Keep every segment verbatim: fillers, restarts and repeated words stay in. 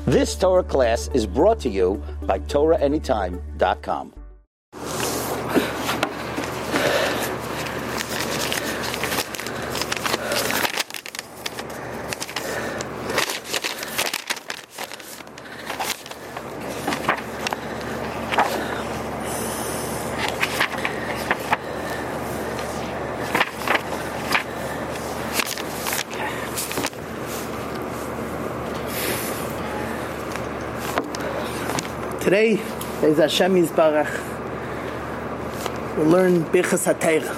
This Torah class is brought to you by Torah Anytime dot com. Today, as Hashem Yisbarach, we'll learn Birchas HaTorah.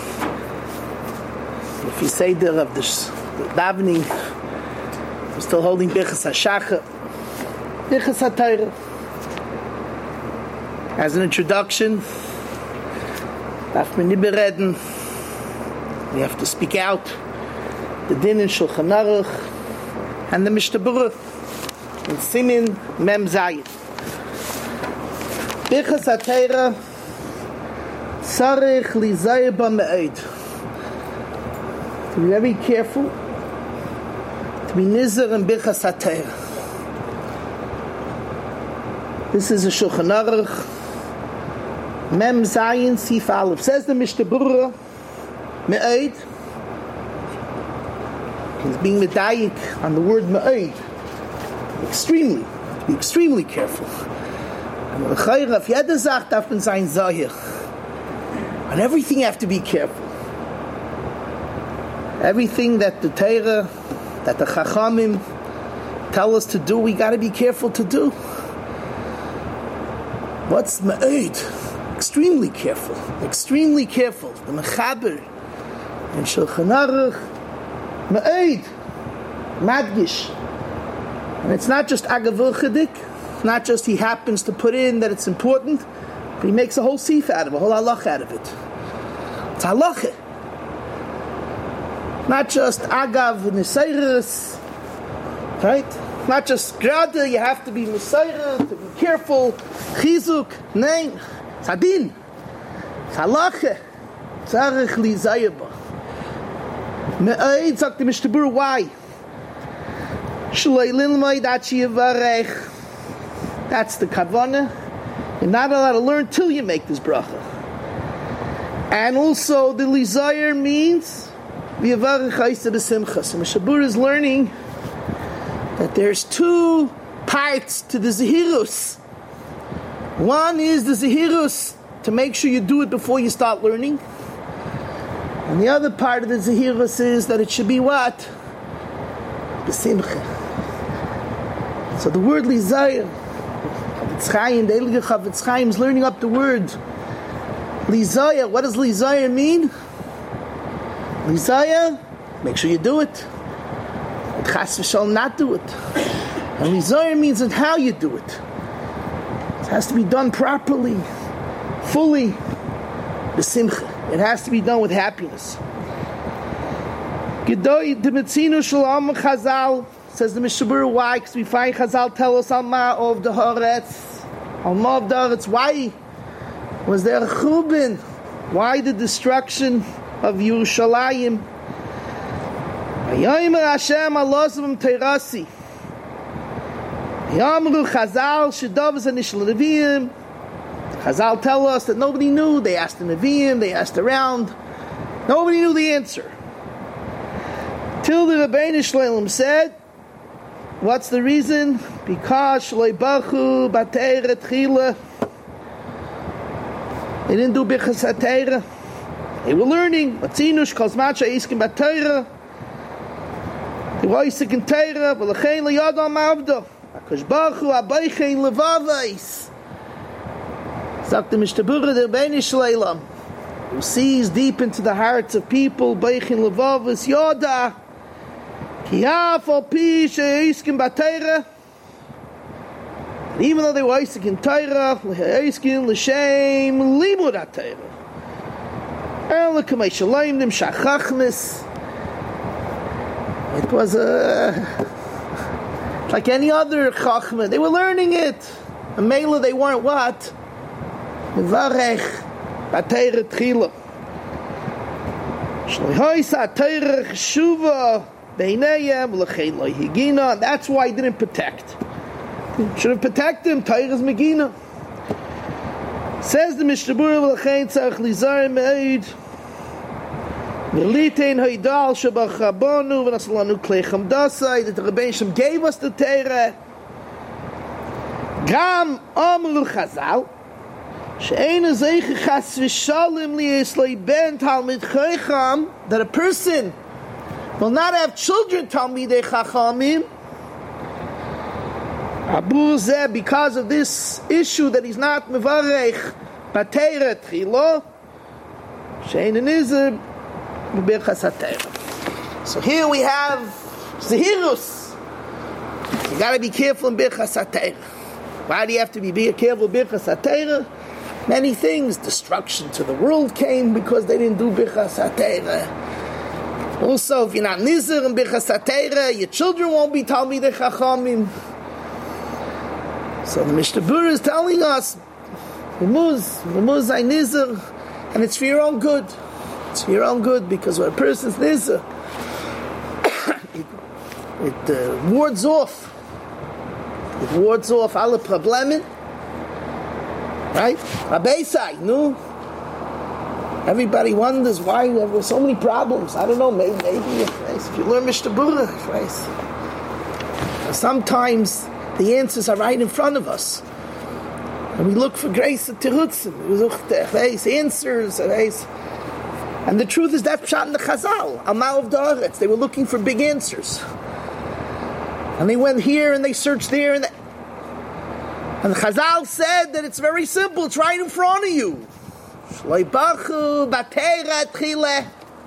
If you say there of the davening, we're still holding Birchas HaShachar, Birchas HaTorah. As an introduction, darf man nicht bereden. We have to speak out the din in Shulchan Aruch and the Mishnah Berurah in Simin Mem Zayin. Birchas HaTorah Sarich Lizayir B'Me'od. To be very careful, to be nizer in Birchas HaTorah. This is a Shulchan Aruch Mem Zayin Sif Aleph. Says the Mishnah Berurah Me'od. He's being medayik on the word Me'od. Extremely, be extremely careful. On everything you have to be careful. Everything that the Torah, that the Chachamim tell us to do, we got to be careful to do. What's Me'od? Extremely careful. Extremely careful. The Mechaber and Shulchan Aruch Me'od, Madgish. And it's not just Agavur Chedik. Not just he happens to put in that it's important, but he makes a whole sif out of it, a whole halach out of it. It's halachah. Not just agav nisayris, right? Not just grada, you have to be nisayris, to be careful, chizuk, nein. It's hadin. It's halachah. Tzarech li zayaba. Me'od, sagt the Mishnah Berurah, why? Shloi lilmai dachi yivarech. That's the kavanah. You're not allowed to learn till you make this bracha. And also, the lizayir means v'yavarech ha'isa b'simcha. So Mishnah Berurah is learning that there's two parts to the zehirus. One is the zehirus to make sure you do it before you start learning. And the other part of the zehirus is that it should be what? B'simcha. So the word lizayir, Chaim, the Eilige Chavetz Chaim is learning up the word Lizaya. What does Lizaya mean? Lizaya, make sure you do it. Chas v'shalom, not do it. And Lizaya means in how you do it. It has to be done properly, fully, b'simcha. It has to be done with happiness. Gedoi d'metzinu shalom Chazal. Says the Mishnah Berurah, why? Because we find Chazal tell us Alma of the Haaretz. Alma of the Haaretz. Why was there a Churban? Why the destruction of Yerushalayim? Vayomer Hashem alosavim teirasi. Yamru Chazal shedavas anishal neviim. Chazal tell us that nobody knew. They asked the neviim. They asked around. Nobody knew the answer. Till the Rebbeinu Shloim said, what's the reason? Because Shloi Bachu B'Torah Tchila. They didn't do Birchas HaTorah. They were learning. Matzinush Kozmacha Iskim B'Torah. They were Isik in Torah. V'lechein L'Yadam Avdo. Akash Bachu Abaychein Levavais. Sagt the Mishnah Berurah, the Rebbeinu Shleilam, who sees deep into the hearts of people. Baychein Levavais Yoda. Even though they were Isaac in Torah, Isaac l'shem limud HaTorah, and l'kamei shalayim dim shachachnis. It was a like any other chachma. They were learning it. And Mela, they weren't what? Mevarech b'Torah tchila. Shloihois HaTorah chshuva. That's why he didn't protect. Should have protected him. Teiras Megina. Says the Mishnah Berurah, V'lachein tzarich lizar me'ed. V'litein ha'idal shebachabonu v'nasalanu klei chamdasai. That the Rebbein Shem gave us the Torah. Gam amru Chazal. She'ein azeiche chas v'shalim liyes lo'ben talmid chaycham. That a person will not have children talmidei chachamim. Abu Zeh, because of this issue that he's not mevarech b'teira tchilo, she'ein nizar b'birchas hateira. So here we have zehirus. You got to be careful in birchas hateira. Why do you have to be, be careful in birchas hateira? Many things. Destruction to the world came because they didn't do birchas hateira. Also, if you're not nizar in birchas hateira, your children won't be talmidei chachamim. So the Mishnah Berurah is telling us, Remuz, Remuz ay nizar, and it's for your own good. It's for your own good, because when a person's nizar, it, it uh, wards off. It wards off alle problemen. Right? Rabbeisai, no? Everybody wonders why there were so many problems. I don't know, maybe, maybe if you learn Mishnah Berurah, right? Sometimes the answers are right in front of us. And we look for grace at Terutzim. We look for answers. And the truth is that Pshat in the Chazal, Amal of Da'aretz, they were looking for big answers. And they went here and they searched there. And, the, and the Chazal said that it's very simple. It's right in front of you. Shloibachu b'teira tchile.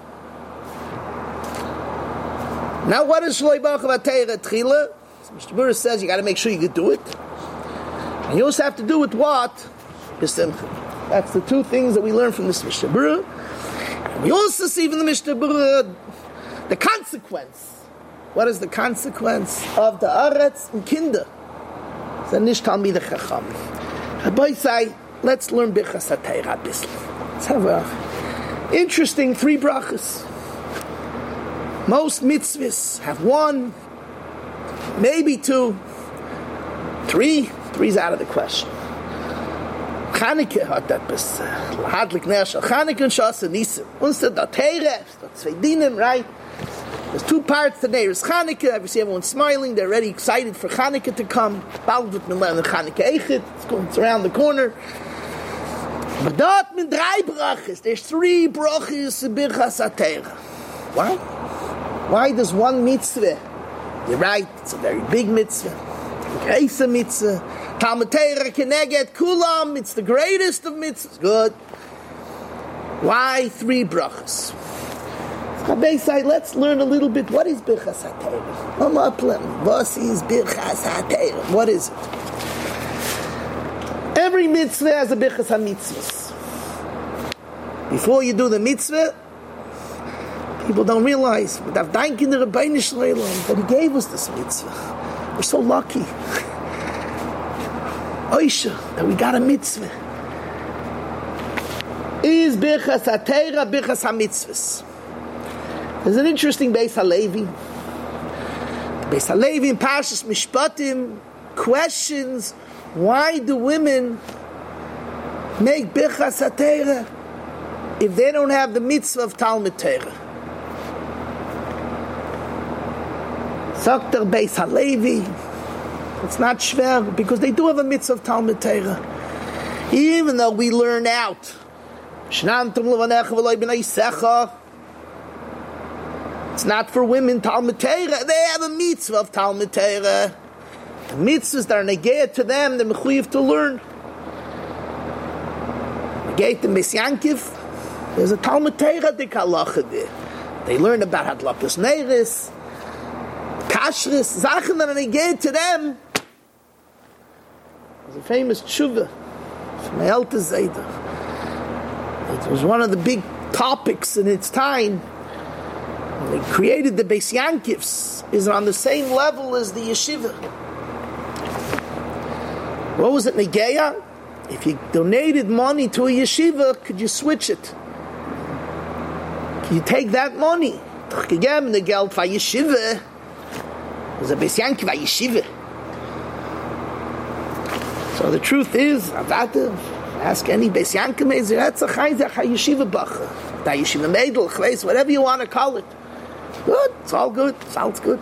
Now what is Shloibachu b'teira tchile? Mishnah Berurah says you got to make sure you can do it, and you also have to do it what? That's the two things that we learn from this Mishnah Berurah. And we also see from the Mishnah Berurah the consequence. What is the consequence of the Aretz and Kinder? The Nish Talmidei Chacham. Rabbi say, let's learn Birchas HaTorah a bit. Let's have a interesting three brachas. Most mitzvahs have one, maybe two, three. Three's out of the question. Chanukah hat etwas hadlik nershal. Chanukah and Shas and Nisim. Unstead the Torah, the zwei dinim, right? There's two parts to Neiros Chanukah. I see everyone smiling. They're already excited for Chanukah to come. Bald mit Milan and Chanukah Eichet. It's going it's around the corner. But dort mit drei brachas. There's three brachas in Birchas HaTorah. Why? Why does one mitzvah? You're right, it's a very big mitzvah. Greisa mitzvah. Talmud Torah Keneged Kulam, it's the greatest of mitzvahs. Good. Why three brachas? Rabbi say, let's learn a little bit. What is Birchas HaTorah? What is Birchas HaTorah? What is it? Every mitzvah has a Birchas HaMitzvahs. Before you do the mitzvah, people don't realize that thanking the Rebbeinu Shalom that he gave us this mitzvah. We're so lucky. Oisha, that we got a mitzvah. Is Birchas HaTorah Birchas HaMitzvahs? There's an interesting Beis HaLevi. Beis HaLevi in Parshas Mishpatim questions why do women make Birchas HaTorah if they don't have the mitzvah of Talmud Torah? Sagt der Beis HaLevi, it's not schwer, because they do have a mitzvah of Talmud Torah. Even though we learn out, it's not for women, Talmud Torah. They have a mitzvah of Talmud Torah. The mitzvahs that are negayah to them, they're mechuyev to learn. Negayah to Beis Yankiv, there's a Talmud Torah dik halacha there. They learn about Hadlakas Neiris, Kashrus, Sachen that are negayah to them. There's a famous tshuva from my Alter Zayda. It was one of the big topics in its time. When they created the Beis Yankivs, is on the same level as the yeshiva. What was it, Negeya? If you donated money to a yeshiva, could you switch it? Can you take that money? Doch gegeben the Geld for yeshiva. It was a Beis Yankiv a yeshiva. So the truth is, ask any Beis Yankel Mezer, that's a yeshiva bacha, that yeshiva meidl, whatever you want to call it. Good, it's all good, sounds good.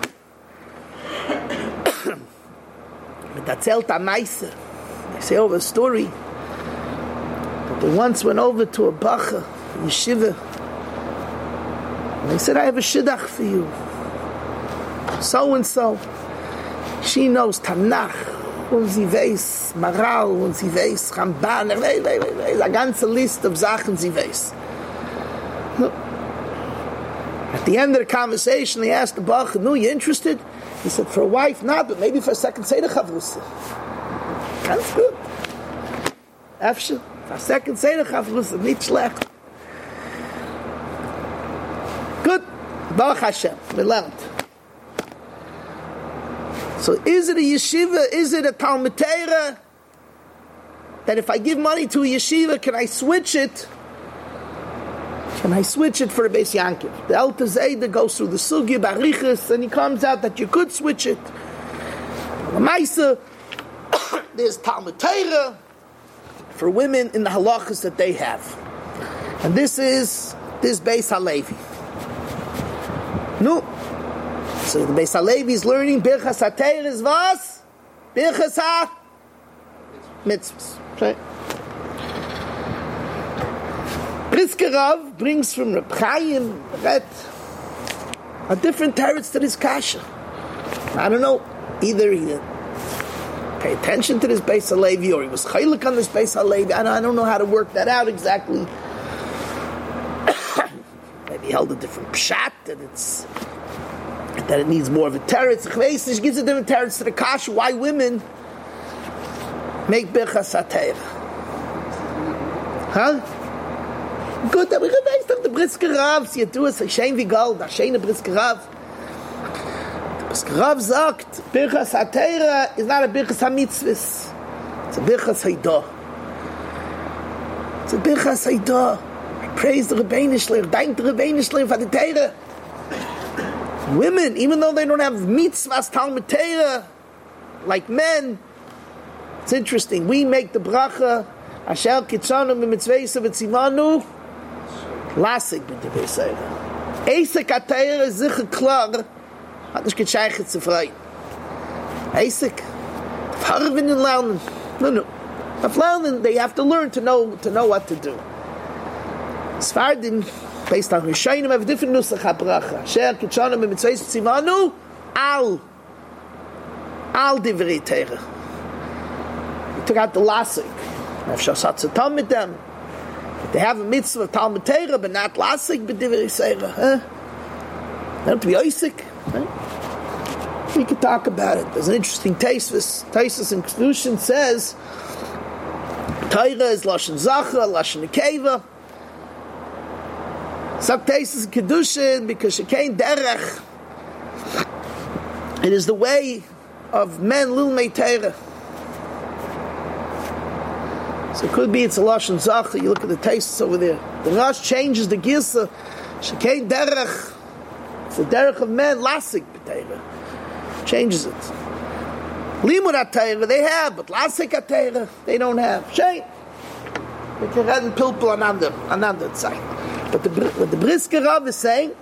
But that's el tamaisa. They say over a story that they once went over to a bacha, a yeshiva, and they said, I have a shidduch for you. So and so, she knows Tanakh, und sie weiß Maral, und sie weiß Ramban, a ganze list of Sachen sie weiß. At the end of the conversation, they asked the Bach, no, you interested? He said, for a wife, not, but maybe for a second Seder Chavrusa. That's good. After for a second Seder Chavrusa, nicht schlecht. Good. Baruch Hashem, we learned. So is it a yeshiva, is it a Talmud Torah, that if I give money to a yeshiva, can I switch it? Can I switch it for a Beis Yankiv? The Alter Zayda goes through the Sugya, Barichas, and he comes out that you could switch it. Lamaisa, there's Talmud Torah for women in the halachas that they have. And this is, this Beis Halevi. No. So the Beis Halevi is learning Birchas HaTeira is was? Birchas HaMitzvahs. Right? Brisker Rav brings from Reb Chaim that a different teretz to this kasha. I don't know, either he didn't pay attention to this Beis Halevi or he was chaylik on this Beis Halevi. I don't, I don't know how to work that out exactly. Maybe he held a different pshat and it's that it needs more of a teretz. Chveisish gives a different teretz to the kasha. Why women make Birchas HaTeira? Huh? Good, that we can base on the Brisker Rav. Sie do es, schein wie Gold, a scheine Brisker Rav. The Brisker Rav sagt, Birchas HaTeira is not a Birchas HaMitzvahs. It's a Birchas Haidah. It's a Birchas Haidah. Praise the Rebbeinu Shleim, thank the Rebbeinu Shleim for the Teira. Women, even though they don't have mitzvahs Talmud Torah like men, it's interesting. We make the bracha Asher Kitzanu Mitzvaysa V'Tzivanu Lasik B'Divei Seira. Eisek HaTorah is sicher klar, hat nicht gescheichet zu freien. Eisek, Farben lernen. No, no. Auf lernen, they have to learn to know to know what to do. Sfardim, based on Rishonim, have different nusach habracha. Asher Kitzanu Mitzvaysa V'Tzivanu Al Al Divrei Torah. He took out the Lasik. With them. They have a mitzvah of Talmud Torah, but not lasik, but divrei seira. Huh? They have to be Isaac. Right? We could talk about it. There's an interesting Taisus. Taisus in Kedushin says Torah is lashon zacha, lashon nekeva. Some Taisus in Kedushin because shekein derech. It is the way of men lilmei Torah. So it could be it's a lashon zacha. You look at the tastes over there. The Rash changes the girsa. Shekein derech. It's the derech of men. Lasik b'teira. Changes it. Limud HaTeira they have, but lasik HaTeira they don't have. Shame. We can read in pilpul another another side. But the what the Brisker Rav is saying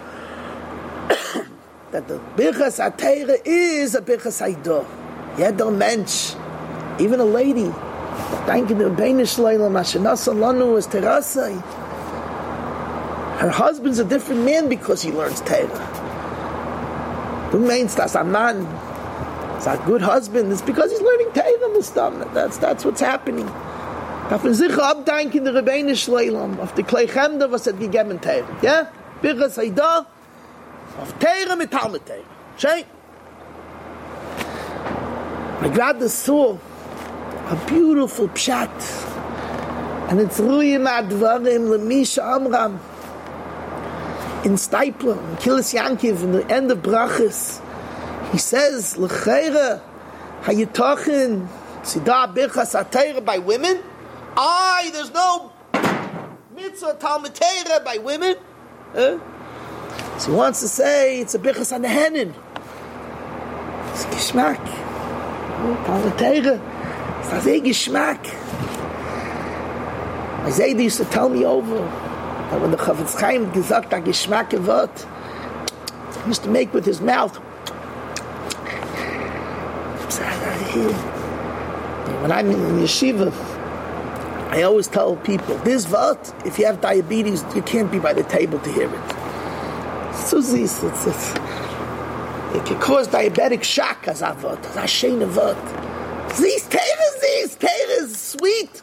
that the Birchas HaTeira is a Birchas Haidah. Yeder mensch, even a lady. Thank you, the Rebbeinu Shleim, Mashenasa Lanu is Terasai. Her husband's a different man because he learns Torah. Who means that's a man? It's a good husband. It's because he's learning Torah in the stomach. That's that's what's happening. Darf man sicher abdanken der Rebbeinu Shleim auf die Kleichemde, was hat gegeben Torah. Ja? Birchas Haidah auf Torah mit Talmud Torah. Schön. I gerade saw a beautiful pshat, and it's Ruyim Advarim Lemisha Amram in Stipler, in Kilis Yankiv, in the end of Brachas. He says, L'cheira Hayitachin Tzidah Birchas HaTeira by women. Aye, there's no mitzvah Talmud Torah by women. Huh? So he wants to say it's a Birchas HaNehenin. It's Gishmak. Talmud Torah. It's a geschmack. My Zayda used to tell me over that when the Chafetz Chaim gesagt a geschmack word, he used to make with his mouth. When I'm in yeshiva, I always tell people, this word, if you have diabetes, you can't be by the table to hear it. It's so ziz, it's, it's, it can cause diabetic shock as a word, as a shene word. Ziz, teire, ziz, teire is sweet.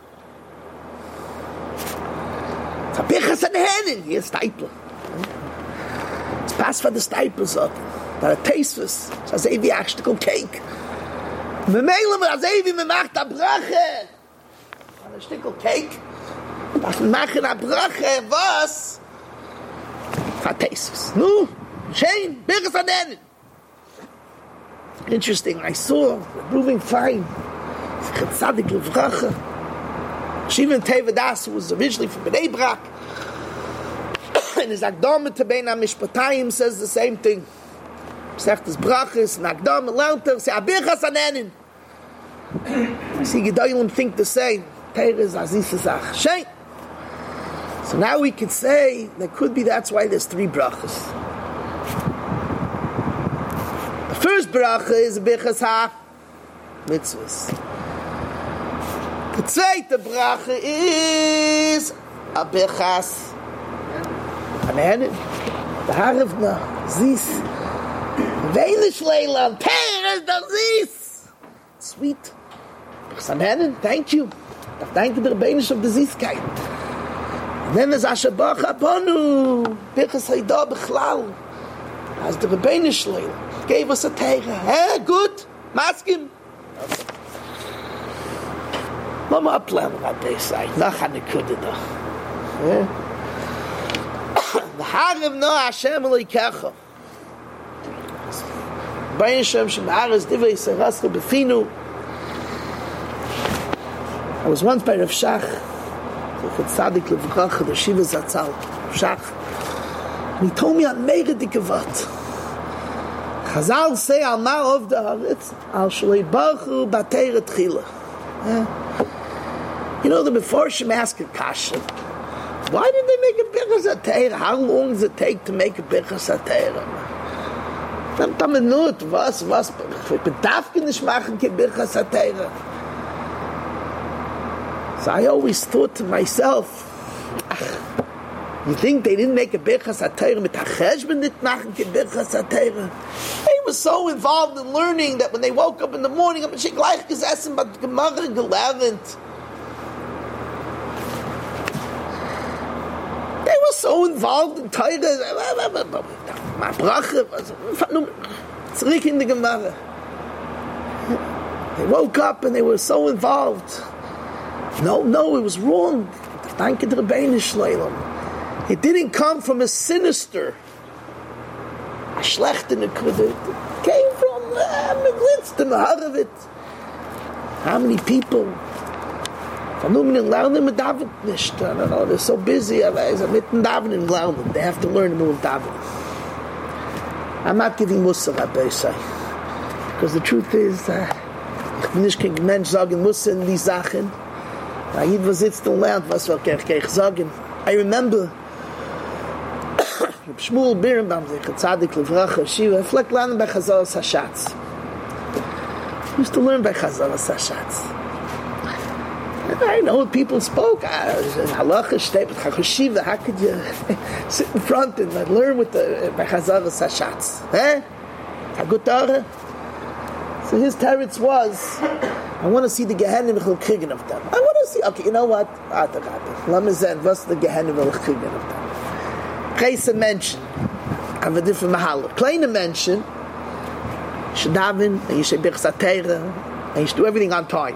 It's a bichas an henin, here's stipler. It's past for the stipler, so that it tastes us. It's as if you actually cake. Me meilen, as if you macht a brache. A stickel cake. Was machen a brache, was? For tastes. No, shame, bichas an henin. Interesting, I saw, moving fine. Tzadik levracha. Shivan Teva Das was originally from Bnei Brak. And his Akdama Tebein HaMishpatayim says the same thing. Sagt his brachas, and Akdama Lanter, say, Abichas Anenin. See, Gedolim think the same. Teir is Azizazach. Shein. So now we could say, that could be that's why there's three brachas. The first bracha is Abichas Ha Mitzvahs. The zweite bracha is Abichas Anenin. The Harivna, Zis. Weinisch Leilan, Teir is the Zis. Sweet. Abichas Anenin, thank you. Thank you the Rebbeinish of the Ziskeit. And then there's Asher Baruch Abonu, Abichas Haidah Bechlal. As the Rebbeinish Leilan gave us a Teir. Eh, good. Maskim. Mama upland what they say. Nachan Nekudah. The Harav no Hashem Elokecha. Bain Shem Shemaras Divrei Serascha Befinu. I was once by Rav Shach, the Tzadik Levracha, the Shiva Zatzal, Rav Shach, and he told me a mega dike vart. Chazal say al ma of the Haaretz al Shalei Baruchu Bateir Tchila. You know, the Meforshim ask a kasha. Why did they make a Birchas HaTeirah? How long does it take to make a Birchas HaTeirah? Dann damit nur, was, was, ich bedarf nicht machen, kein Birchas HaTeirah. So I always thought to myself, ach, you think they didn't make a Birchas HaTeirah mit HaCheshbon nicht machen, kein Birchas HaTeirah? They were so involved in learning that when they woke up in the morning, I'm gleich gesessen, but Gemara gelernt. They were so involved in Torah. My bracha was zurück in the Gemara. They woke up and they were so involved. No, no, it was wrong. Thank you to the Rebbeinish Leilam. It didn't come from a sinister, a schlechte nekuda. It came from Meglitz, the Maharavit. How many people? Von nun in lernen mit David nicht. I don't know, they're so busy. They're mitten David in lernen. They have to learn more of David. I'm not giving Musa, Rabbi say. Because the truth is, uh, ich bin nicht kein Mensch sagen Musa in die Sachen. Na, jeder sitzt und lernt, was wir ich sagen. I remember Shmuel Birnbaum, the Tzadik Levracha, Shiva, fleck lernen by Chazal Sashatz. Used to learn by Chazal Sashatz. I know what people spoke. Halacha, Shtei, but Chachoshiva, how could you sit in front and learn with the by Chazal Sashatz? Eh? Hagutara? So his teretz was, I want to see the Gehenim V'chel Kriegen of them. I want to see, okay, you know what? Lamazen, what's the Gehenim V'chel Kriegen of them? Kreisa mentioned, I have a different mahalo. Kleine mentioned, you should daven, and you should Birchas HaTeirah, and you should do everything on time.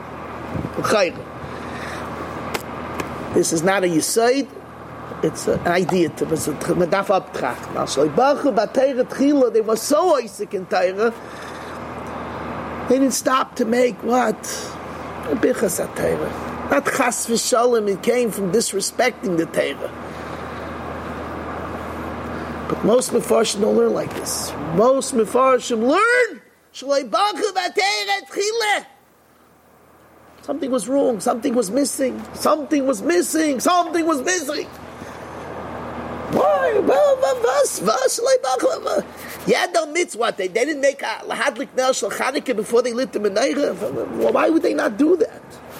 This is not a yisoid, it's an idea to it's a medaf abtract. Now, so Baruch Bateirah Tchila, they were so Isaac in Teirah, they didn't stop to make what? A Birchas HaTeirah. Not Chas V'Shalom, it came from disrespecting the Teirah. But most Mefarshim don't learn like this. Most Mefarshim learn Shalei Baruch Bateirah Tchila. Something was wrong. Something was missing. Something was missing. Something was missing. Why? Well, was, was, yeah, no mitzvah. They, they didn't make a lahadlik ner shel Chanukah before they lit the menorah. Why would they not do that?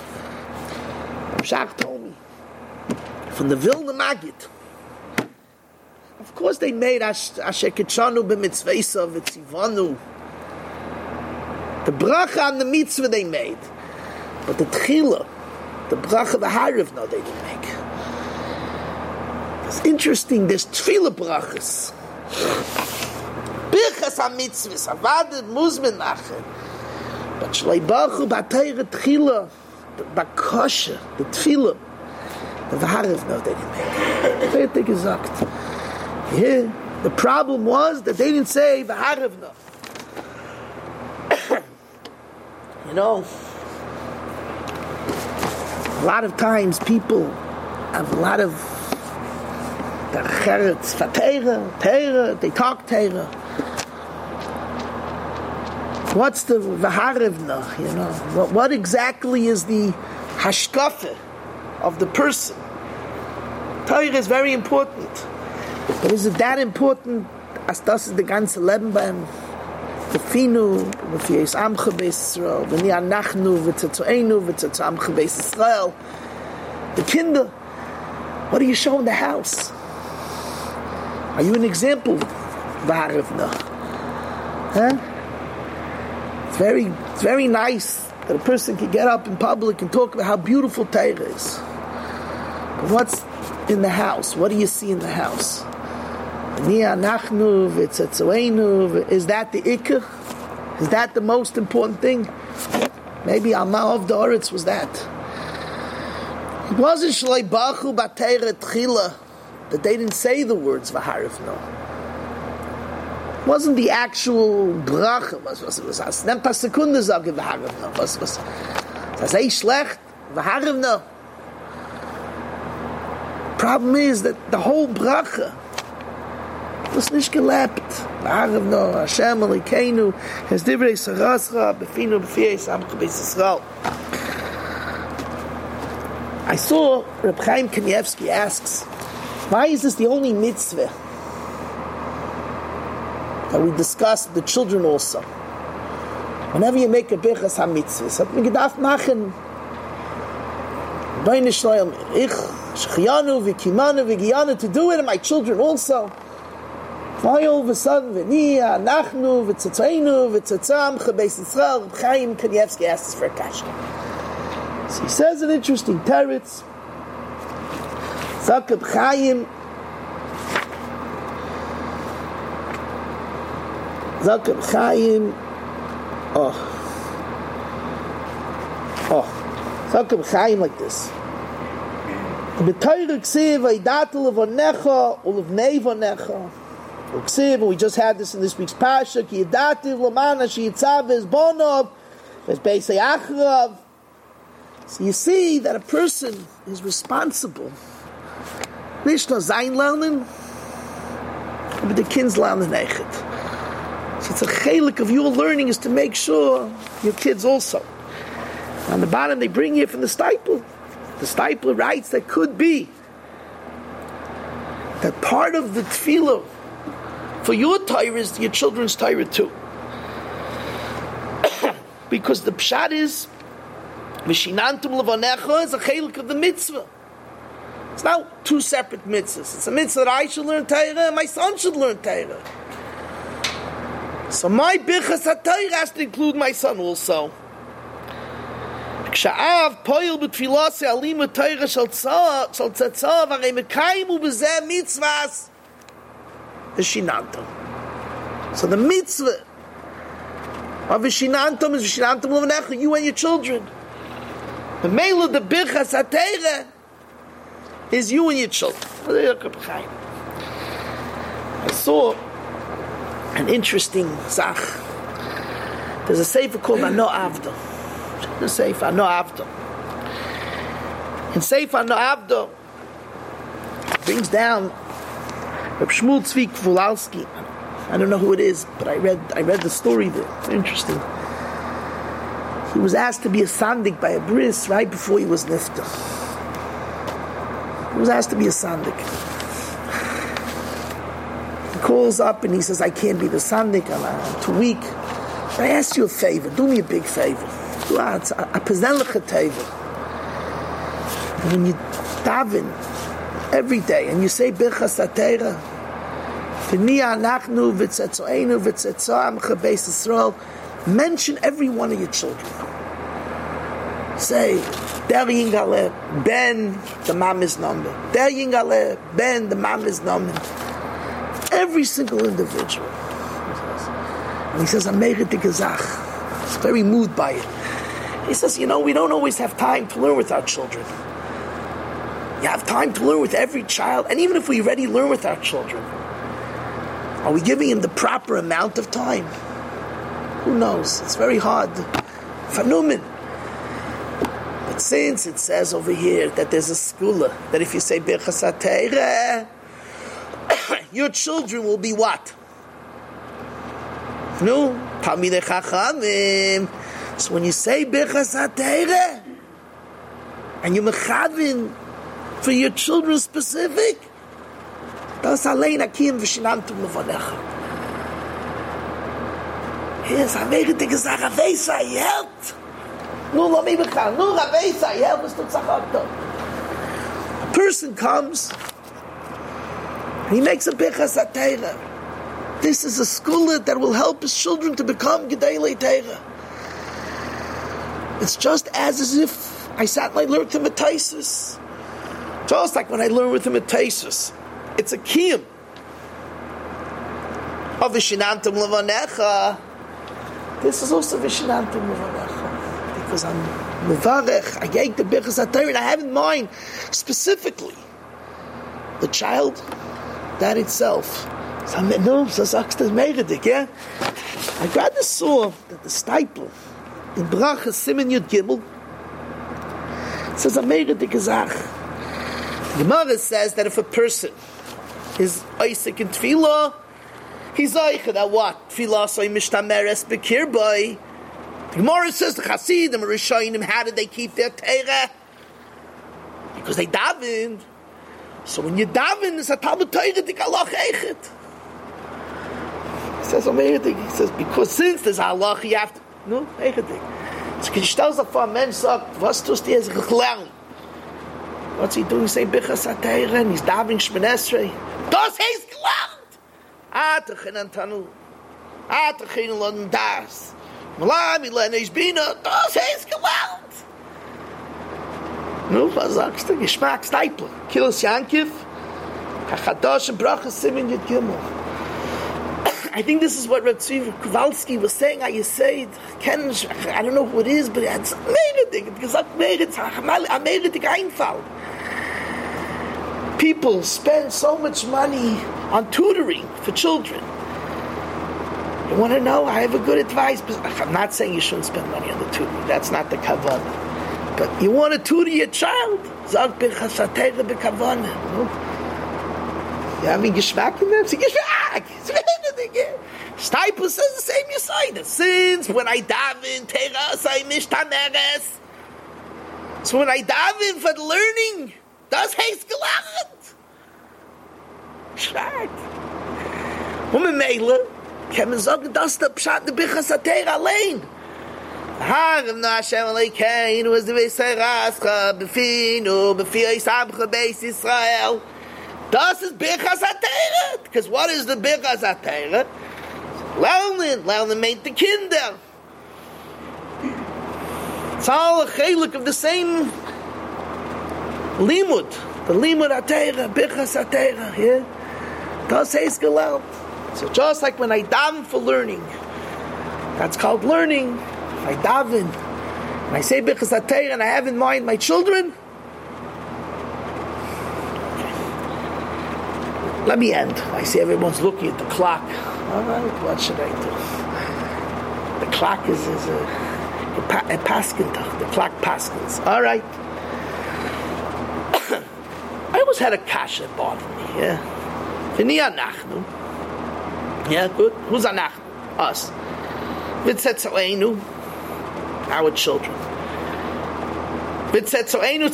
Shach told me from the Vilna Maggid. Of course, they made asher kitchanu b'mitzvesa v'tzivanu. The bracha and the mitzvah they made, but the tchila, the bracha, the harav, no, they didn't make. It's interesting. There's tefillah brachas, birchas ha-mitzvahs, avad muzmin nachher, but shlei baruch b'atayra tchila, the bakosha, the tefillah, the harav, no, they didn't make. They didn't gesagt. Yeah, the problem was that they didn't say the harav, no. You know, a lot of times people have a lot of Teretz for Teira, Teira, they talk Teira. What's the Vaharivna, you know? What, what exactly is the hashkafe of the person? Teira is very important. But is it that important as das ist the ganze Leben beim Finu, v'fiyes amcha beis Yisrael, v'ni anachnu, v'tzatzoenu, v'tzatzo amcha beis Yisrael. The kinder, what do you show in the house? Are you an example? V'harivna. Huh? It's very, it's very nice that a person can get up in public and talk about how beautiful Torah is. But what's in the house? What do you see in the house? Is that the ikar? Is that the most important thing? Maybe Alma of the Oretz was that. It wasn't Shlei Bachu B'Teira Tchila that they didn't say the words V'harif, no. It wasn't the actual bracha. Was was was as nem paar Sekunden sagen V'harif, no. Was was das ist schlecht V'harif, no. Problem is that the whole bracha was nicht gelebt. V'harav no, Hashem Elokeinu, Hes divrei sarascha, befinu b'fiyes amcha beis Yisrael. I saw Reb Chaim Kanievsky asks, why is this the only mitzvah that we discuss the children also? Whenever you make a birchas ha-mitzvah, hat man gedacht machen, Beine Shloim, ich, Shechiyanu, V'kimanu, V'giyanu, to do it, and my children also. Why all of a sudden, V'niya, Nachnu, V'tzatzoinu, V'tzatzam, Beis Yisrael, Reb Chaim Kanievsky asks for a kasha. So he says an interesting teretz. Zak Reb Chaim, Zak Reb Chaim, oh, oh, Zak Reb Chaim like this. B'Torah ksiv, V'yidatel levonecha, u'levnei vonecha. We just had this in this week's Pasha. Ki yadativ lamana she yitzav es bonov es beisei achrav. So you see that a person is responsible. Nicht nur sein lernen, but the kids lernen nechet. So it's a chelik of your learning is to make sure your kids also. On the bottom they bring here from the Steipler. The Steipler writes that could be that part of the tefillah for your Torah is your children's Torah too. Because the pshat is Vishinantum levanecha is a chelik of the mitzvah. It's not two separate mitzvahs. It's a mitzvah that I should learn Torah and my son should learn Torah. So my birchas ha-Torah has to include my son also. Ksha'av poil b'tfilah se'alim ha-Torah shal tzatzav harei mekayim u'bezeh mitzvahs Vishinantum. So the mitzvah of Vishinantum is Vishinantum levanecha, you and your children. The mele the birchas ha-Torah is you and your children. I saw an interesting zach. There's a sefer called Ano Avdo. The sefer Ano Avdo. In sefer Ano Avdo brings down Reb Shmuel Tzvi Kvulalski. I don't know who it is, but I read I read the story there. It's interesting. He was asked to be a sandik by a bris right before he was nifta. He was asked to be a sandik. He calls up and he says, I can't be the sandik, I'm, I'm too weak. I ask you a favor, do me a big favor. Do a pezenliche teva. When you daven every day and you say Birchas HaTorah, V'ni anachnu v'tzetzoenu v'tzetzoamcha beis Yisrael, mention every one of your children. Say, Der Yingale, Ben, the mom is number. Der Yingale, Ben, the mom is number. Every single individual. And he says, Ameire de Gezach. He's very moved by it. He says, you know, we don't always have time to learn with our children. You have time to learn with every child, and even if we already learn with our children, are we giving him the proper amount of time? Who knows? It's very hard. Phenomena. But since it says over here that there's a skula, that if you say Birchas HaTorah, your children will be what? No? Talmidei Chachamim. So when you say Birchas HaTorah, and you mechavin for your children specific, das allein akim v'shinamtum levanecha. Here's Ameire de Gezach, Aveisa yelt. Nu lo mi bechal, nu Aveisa yelt, was tu tzachakto. A person comes, he makes a Birchas HaTorah. This is a skula that will help his children to become Gedolei Torah. It's just as, as if I sat and I learned him at Taisus. Just like when I learned with him at Taisus. It's a kiyum of Vishinantum Levanecha. This is also Vishinantum Levanecha. Because I'm Mevarech, I gave the Birchas HaTorah, and I have in mind specifically the child, that itself. So I'm, no, so sagst du Meiredik, yeah? I got the saw that the stipler in Bracha Simen Yud Gimel says Ameire de Gezach. Gemara says that if a person is Isaac in Tefillah, he's Eicha that what? Tefillah soy mishtameres bekir boy. The Gemara says the Chasidim, Rishonim, how did they keep their Torah? Because they davened. So when you daven, it's a Talmud Torah dik halach eichet. He says Ameire de, he says because since there's halach, you have to no eichet. So can you tell us for a man sagt, was tust du jetzt gelernt? What's he doing? Say Birchas HaTorah, and he's davening Shmoneh Esrei. Das heißt gelernt. Atachin Antanu. Atachin Lon Das. Malami Lenesh Bina. Das heißt gelernt. Nu, was sagst du? Geschmack Stipler. Kilos Yankiv. Kachadosh and Bracha Simen Yud Gimel. I think this is what Reb Tzvi Kowalski was saying. I say it, I don't know who it is, but it's Meiredik. It's Meiredik Einfall. People spend so much money on tutoring for children. You want to know? I have a good advice. I'm not saying you shouldn't spend money on the tutoring. That's not the kavanah. But you want to tutor your child? Sag Birchas HaTorah b'kavanah. You having Geschmack in them? Say Geschmack. Stipler says the same Yesod. Since when I daven Teras I mishtameres. So when I daven for the learning, das heißt gelernt. Geschmack. Und mit Meile kann man sagen, das der Pshat der Birchas HaTorah allein. Harem na Hashem Aleikeinu was the Beisei Rascha befinu befi Yisabcha Beis Yisrael. Das is Birchas HaTorah. Because what is the Birchas HaTorah? Lernen. Lernen meint the Kinder. It's all a chelik of the same limud. The limud HaTorah, Birchas HaTorah. Yeah? Das heißt gelernt. So just like when I daven for learning, that's called learning. If I daven, and I say Birchas HaTorah and I have in mind my children, let me end. I see everyone's looking at the clock. All right, what should I do? The clock is, is a, a paskintach. The clock paskins. All right. I always had a kasha bother me. Yeah. V'ni anachnu. Yeah, good. Who's anachnu? Us. V'tzetzoenu. our children. It's good.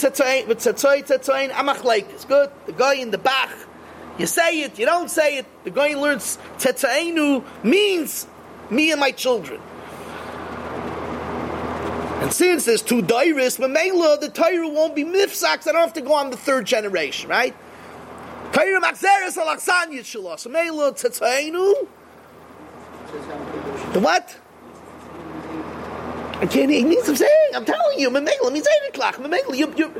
The guy in the Bach, you say it, you don't say it. The guy learns Tetzainu means me and my children. And since there's two dairis, Mamela, the Torah won't be mifsaks. I don't have to go on the third generation, right? Torah makzeres alaksan yitshalah. So Mamela Tetzainu. The what? I can't hear. He means I'm saying. I'm telling you. Mamela means eight o'clock. Mamela, you, you.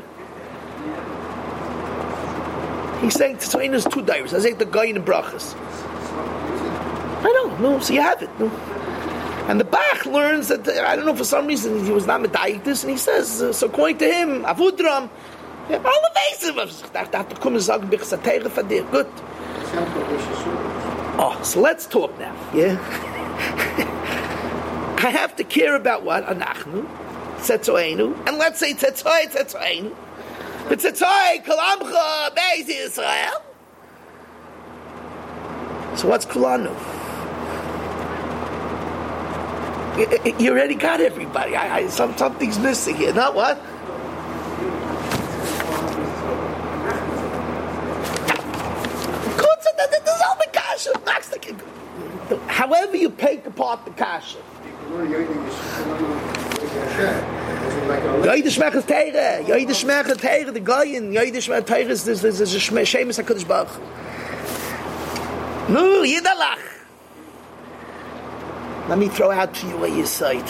He's saying Tetzainu is two dairis. I say the guy in the brachas. I know. No, so you have it. No. And the Bach learns that, I don't know, for some reason he was not medayik this, and he says, uh, so according to him, Avudram, all the bases, good. Oh, so let's talk now, yeah? I have to care about what? Anachnu, Tzetzoenu, and let's say Tzetzoi, Tzetzoenu. But Tzetzoi, Kalamcha, Beis Yisrael. So what's Kulanu? You already got everybody. I, I, some, something's missing here. Not what? However you take apart the kasha. Yoidish Mechas Teire. Yoidish Mechas Teire. The guy in Yoidish Mechas Teire is a Shemus HaKadosh Baruch Hu. No, Yidalach. Let me throw out to you what you cite.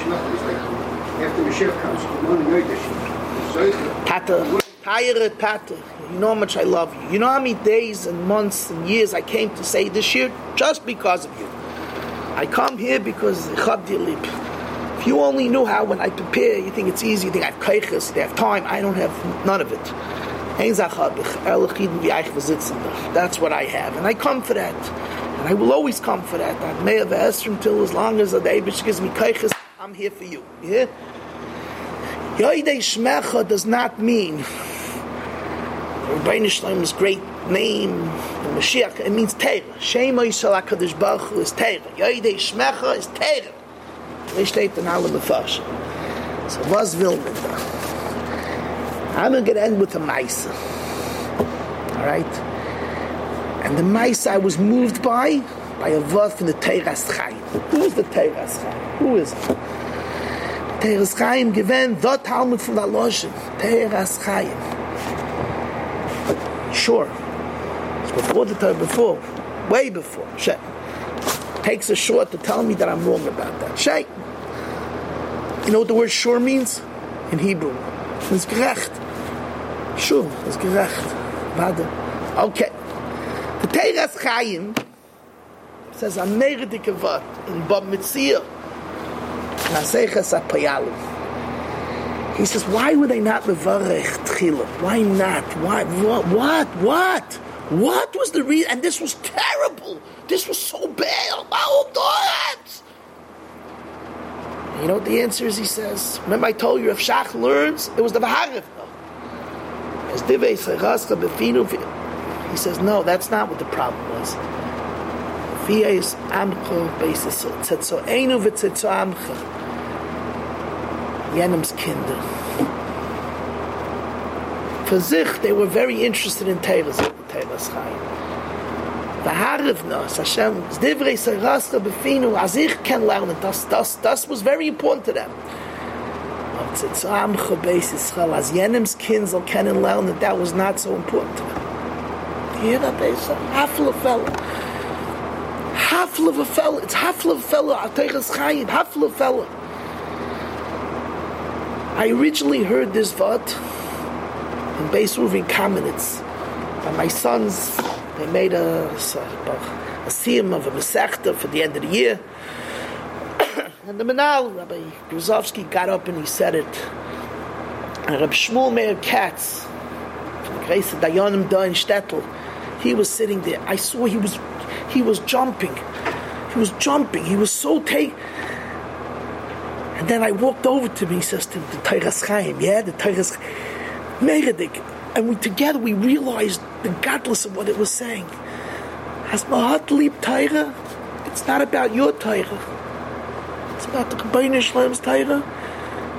Tata, Tayere Tata, you know how much I love you. You know how many days and months and years I came to say this year just because of you. I come here because if you only knew how when I prepare, you think it's easy, you think I have kaiches, they have time. I don't have none of it. That's what I have, and I come for that. And I will always come for that. I may have asked him till as long as the day which gives me kaiches, I'm here for you. Yeah? Yoidei Shmecha does not mean Rebbeinu Shlomo's great name, the Mashiach. It means Teira. Shema Yisrael HaKadosh Baruch Hu is Teira. Yoidei Shmecha is Teira. They steht in alle Mefashim. So was will man da? I'm going to end with a Maisa. Alright? And the Maisa I was moved by, by a word from the Teiras Chaim. Who is the Teiras Chaim? Who is it? Teiras Chaim given the Talmud from the Loshen. Teiras Chaim. Sure. It's before the time, before. Way before. Sheh. Takes a short to tell me that I'm wrong about that. Sheh. You know what the word sure means? In Hebrew. It's gerecht. Sure. It's gerecht. Vada. Okay. The Teiras Chaim says a meredike vat in Bab Mitzir. Naseches HaPayalim. He says, why would they not mevarech tchila? Why not? Why? What? What? What? What was the reason? And this was terrible. This was so bad. Why do that? You know what the answer is? He says. Remember, I told you if Shach learns, it was the Vaharif. As Divei Seichascha Befinu. He says, no, that's not what the problem was. V'yes amcho basis tzitzoenu v'tzitzo amcha. Yenem's kinder. For sich, they were very interested in Teiras, Teiras Chaim. V'harivnas, Hashem, Divrei Seirascha Befinu, as ich can learn it. Das, das, das was very important to them. Tzitzo amcha basis chal, as Yenem's kinder will can learn it, that was not so important to them. You hear that, Beisa? Half of a fellow. Half of a fellow. It's half of a fellow. Teiras Chaim. Half of a fellow. I originally heard this vod in Beis Ruvin Kamenitz. And my sons, they made a, a, a siyum of a Masechta for the end of the year. And the Menal, Rabbi Gruzovsky, got up and he said it. And Rabbi Shmuel Meir Katz, from the Grace of Dayanim Da in Shtetl, he was sitting there. I saw he was he was jumping. He was jumping. He was so take. And then I walked over to him. He says to him, the Teiras Chaim, yeah, the Teiras Meredik. And we together we realized the godless of what it was saying. As Mahat Lieb Teira, it's not about your Teira. It's about the Rebbeinu Shlomo's Teira.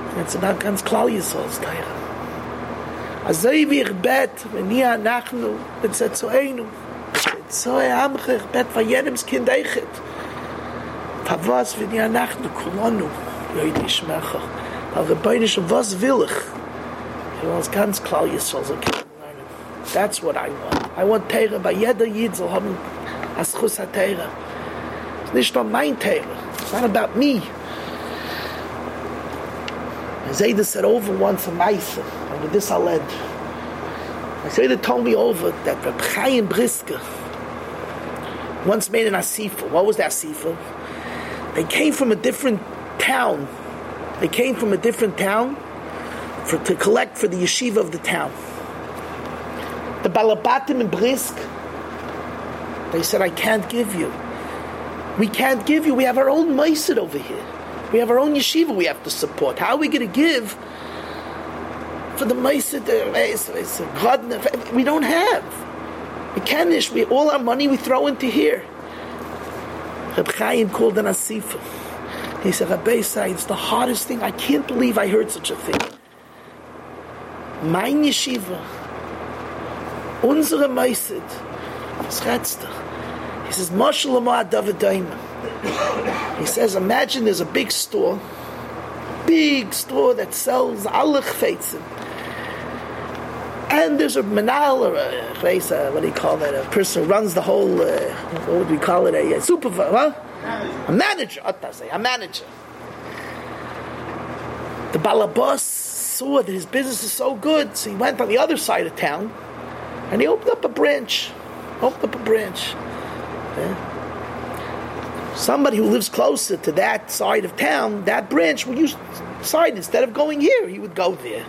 Jetzt ist dann ganz klar, Yisrael's Teire. Also wie ich bet, wenn ihr nachnu, wenn es zu einem, so ein Amche, ich bet von jedem Kind eichet. Für was, wenn ihr nachnu, Kulanu, Jöide Schmecher. Aber Rebbeinu schon, was will ich? Ich will es ganz klar, Yisrael's Teire. That's what I want. I want Teire, bei jeder Yid soll haben, als Chus ha-Teire. It's nicht nur mein Teire. It's not about me. Zayda said over once a Maisa, and with this I'll end. Zayda told me over that Reb Chaim Brisker once made an asifa. What was the asifa? They came from a different town. They came from a different town for, to collect for the yeshiva of the town. The Balabatim in Brisk, they said, I can't give you. We can't give you. We have our own Maisid over here. We have our own yeshiva we have to support. How are we going to give for the Maisid? We don't have. We can't. We, all our money we throw into here. Reb Chaim called an asifa. He said, Rabbi Say, it's the hardest thing. I can't believe I heard such a thing. Mein yeshiva, unsere Maisid, was redst du? He says, Mashal Amar David Daima. He says, imagine there's a big store, big store that sells alle chfeitzim. And there's a manal, or a, what do you call that, a person who runs the whole, uh, what would we call it, a, a supervisor, huh? A manager, a manager. The Balabas saw that his business is so good, so he went on the other side of town, and he opened up a branch, opened up a branch. Yeah. Somebody who lives closer to that side of town, that branch would use side instead of going here. He would go there.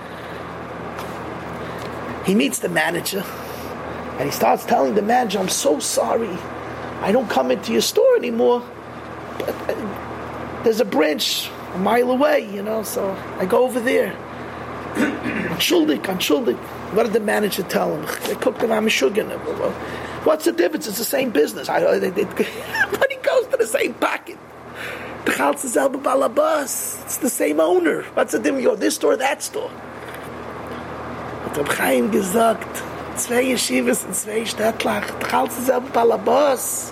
He meets the manager, and he starts telling the manager, "I'm so sorry, I don't come into your store anymore. But there's a branch a mile away, you know, so I go over there." Schuldig, I'm schuldig. What did the manager tell him? They cooked him, I'm a sugar. What's the difference? It's the same business. I, they, they, but he goes to the same pocket. The Chaltz is Elba Balabas. It's the same owner. What's the difference? You go this store, that store. Hat Reb Chaim gesagt, zwei Yeshivas und zwei Städtlach. The Chaltz is Elba Balabas.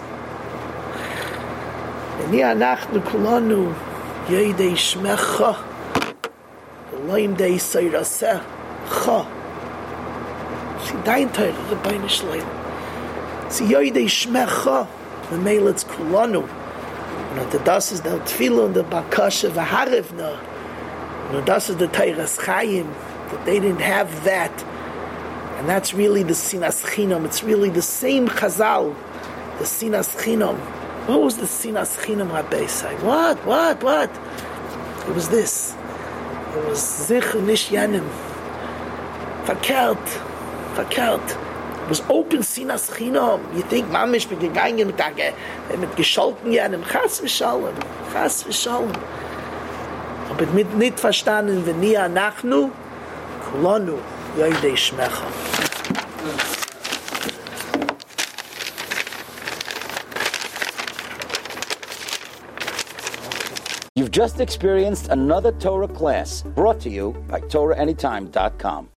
V'ni anachnu kulanu yedei shmecha Elohim dei Yisayraseh cha. See, dein Teil, the Beine Shleim. See, Yoidei Shmecha, the Melitz Kulanu. You know, the das is the Tefillah and the Bakasha V'harevna. You know, das is the Teiras Chaim, that they didn't have that. And that's really the Sinas Chinam. It's really the same Chazal, the Sinas Chinam. What was the Sinas Chinam, Rabbi say? What, what, what? It was this. It was Zichur Nish Yanim. Verkehrt. Verkehrt. It was open Sinas Chinam. You think, Mamish, mit gegangen, mit, mit gescholten Yanim. Chas v'shalom. Chas v'shalom. Aber mit nicht verstanden, wenn nie anachnu, kulanu, yoidei shmecha. You've just experienced another Torah class brought to you by Torah Anytime dot com.